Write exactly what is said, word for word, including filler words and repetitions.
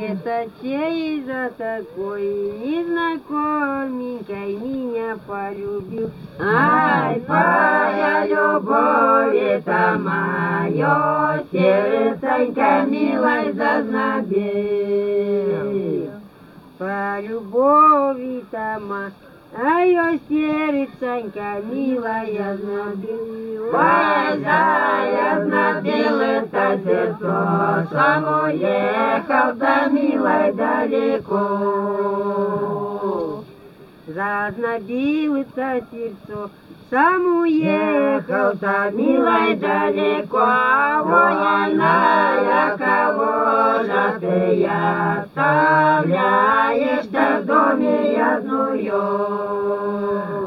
Это чей за такой незнакоменькой меня полюбил? Ай, твоя любовь, это мое сердценько милой зазнобел. По любови-то мое сердценько милая знобел. Ой, я знобел это сердце, сам уехал да милой далеко. Зазнобил это сердце, сам уехал да милой далеко. Ой, она, кого же ты оставляешь да в доме одную?